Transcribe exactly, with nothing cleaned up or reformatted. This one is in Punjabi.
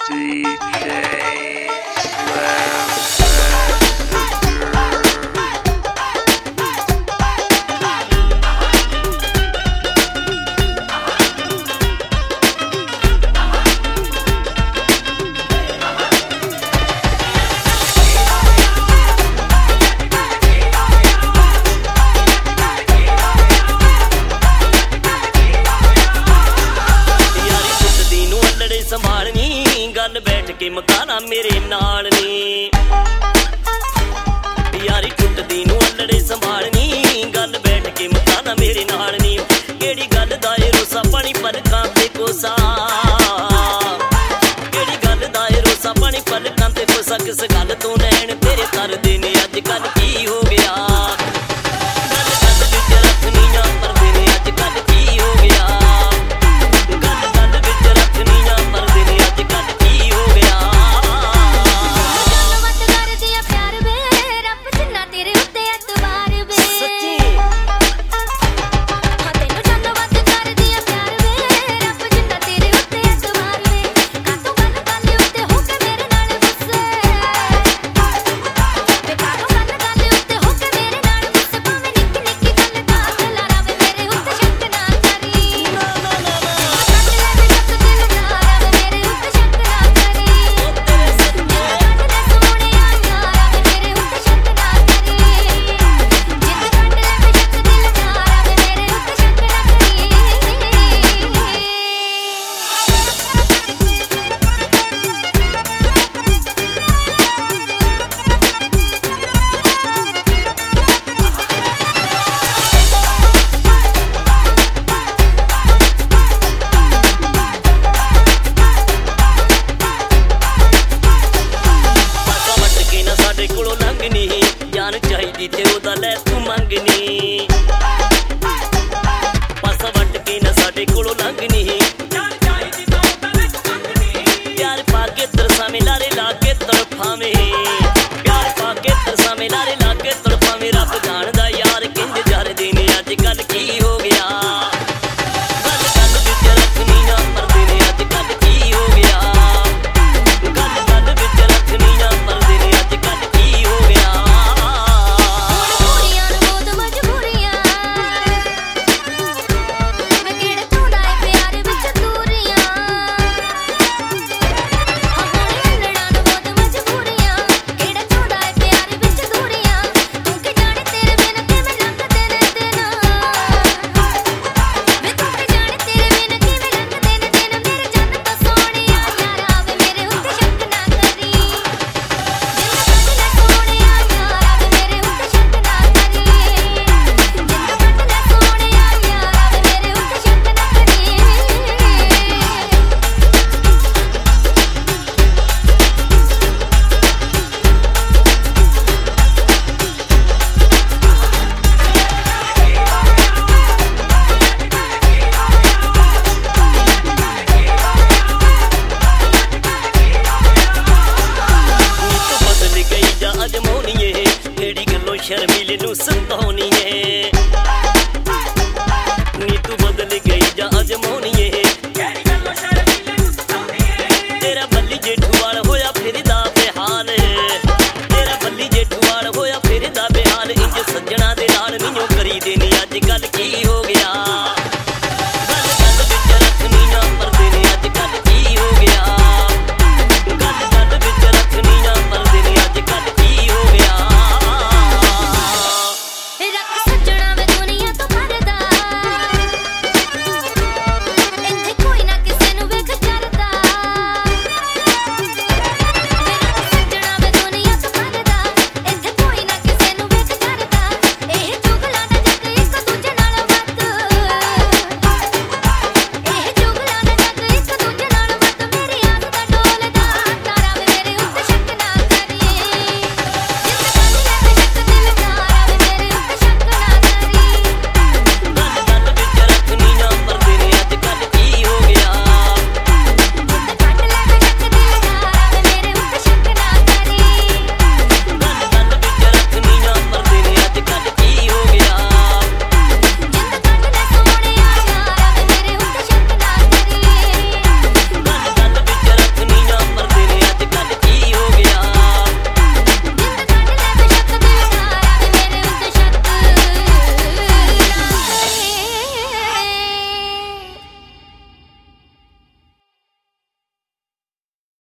D J Slam. संभालनी गल बैठ के मकाना मेरे नाल नी यारी टुटदी नू अल्लड़े संभालनी गल बैठ के मकाना मेरे नाल नी केड़ी गल दा ए रोसा पानी पलकां ते कोसा केड़ी गल दा ए रोसा पानी पलकां ते कोसा किस गल तू नैन तेरे करदे ने अज कल की हो गया गल गल विच रखनियां परदे ने अज कल की हो गया गल गल विच रखनियां परदे ने अज कल की हो गया मत कर दिया प्यार वे रब जिन्ना तेरे उत्ते एतबार वे सच्ची हां तेनू जानो मत कर दिया प्यार वे रब जिन्ना तेरे उत्ते एतबार वे कातों गल गल उत्ते हो के मेरे नाल गुस्से वे कातों गल गल उत्ते हो के मेरे नाल गुस्से भाਵੇਂ निक्की निक्की गल दा खलारा वे मेरे उत्ते शक ना करी ना ना ना ना ਕੱਢ ਲੈ ਵੇ ਸ਼ੱਕ ਦਿਲ ਨਾ ਰਵ ਮੇਰੇ ਉੱਤੇ ਸ਼ੱਕ ਨਾ ਕਰੀ ओ तेरे सच्चे ਕੱਢ ਲੈ ਸੋਹਣਿਆ ਯਾਰਾ ਵੇ ਮੇਰੇ ਉੱਤੇ ਸ਼ੱਕ ਨਾ ਕਰੀ ਜਿੱਦ ਕੱਢ ਲੈ ਵੇ ਸ਼ੱਕ ਦਿਲ ਨਾ ਰਵ ਮੇਰੇ ਉੱਤੇ ਸ਼ੱਕ ਨਾ ਕਰੀ ਪਾਸਾ ਵੱਟ ਕੇ ਨਾ ਸਾਡੇ ਕੋਲੋਂ ਲੰਘਣੀ ਜਾਨ ਚਾਹੀਦੀ ਤੇ ਉਹਦਾ ਲੈ ਤੂੰ ਮੰਗਣੀ ਪਾਸਾ ਵੱਟ ਕੇ ਨਾ ਸਾਡੇ ਕੋਲੋਂ ਲੰਘਣੀ ਜਾਨ ਚਾਹੀਦੀ ਤੇ ਉਹਦਾ ਲੈ ਤੂੰ ਮੰਗਣੀ ਪਿਆਰ ਪਾ ਕੇ ਤਰਸਾਵੇਂ ਲਾਰੇ ਲਾ ਕੇ ਤੜਫਾਵੇਂ ਪਿਆਰ ਪਾ ਕੇ ਤਰਸਾਵੇਂ ਲਾਰੇ ਲਾ ਕੇ ਤੜਫਾਵੇਂ ਰੱਬ ਜਾਣਦਾ ਯਾਰ ਕਿੰਜ ਜਰਦੇ ਨੇ ਅੱਜ ਕੱਲ ਕੀ ਹੋ ਗਿਆ ਗੱਲ ਗੱਲ ਵਿੱਚ ਰੱਖਣੀਆਂ ਪਰਦੇ ਨੇ ਅੱਜ ਕੱਲ ਕੀ ਹੋ ਗਿਆ ਗੱਲ ਗੱਲ ਵਿੱਚ ਰੱਖਣੀਆਂ ਪਰਦੇ ਨੇ ਅੱਜ ਕੱਲ ਕੀ ਹੋ ਗਿਆ ਮਜਬੂਰੀਆਂ ਨੂੰ ਬਹੁਤ ਮਜਬੂਰੀਆਂ ਮੈਂ ਕਿਹੜਾ ਚਾਹੁੰਦਾ ਏ ਪਿਆਰ ਵਿੱਚ ਦੂਰੀਆਂ ਆਪਣੇ ਲੜਾਂ ਨੂੰ ਬਹੁਤ ਮਜਬੂਰੀਆਂ ਕਿਹੜਾ ਚਾਹੁੰਦਾ ਏ ਪਿਆਰ ਵਿੱਚ ਦੂਰੀਆਂ ਤੂੰ ਕਿ ਜਾਣੇ ਤੇਰੇ ਬਿਨ ਕਿਵੇਂ ਲੰਘਦੇ ਨੇ ਦਿਨ ਵੇ ਤੂੰ ਕਿ ਜਾਣੇ ਤੇਰੇ ਬਿਨ ਕਿਵੇਂ ਲੰਘਦੇ ਨੇ ਦਿਨ ਮੇਰੇ ਜੰਨ ਤੋਂ ਸੋਹਣਿਆ ਯਾਰਾ ਵੇ ਮੇਰੇ ਉੱਤੇ ਸ਼ੱਕ ਨਾ ਕਰੀ ਜਿੰਦ ਕੱਢ ਲੈ ਸੋਹਣਿਆ ਯਾਰਾ ਵੇ ਮੇਰੇ ਉੱਤੇ ਸ਼ੱਕ ਨਾ ਕਰੀ ਜਿੰਦ ਕੱਢ ਲੈ ਸੋਹਣਿਆ ਯਾਰਾ ਵੇ ਮੇਰੇ ਉੱਤੇ ਸ਼ੱਕ ਨਾ ਕਰੀ ਤੂੰ ਬਦਲ ਗਈ ਜਾਂ ਅਜਮੋਨੀਏ ਕਿਹੜੀ ਗੱਲੋਂ ਸ਼ਰਮੀਲੇ ਨੂੰ ਸੰਤਾਉਣੀਏ ਨੀ ਤੂੰ ਬਦਲ ਗਈ ਜਾਂ ਅਜਮੋਨੀ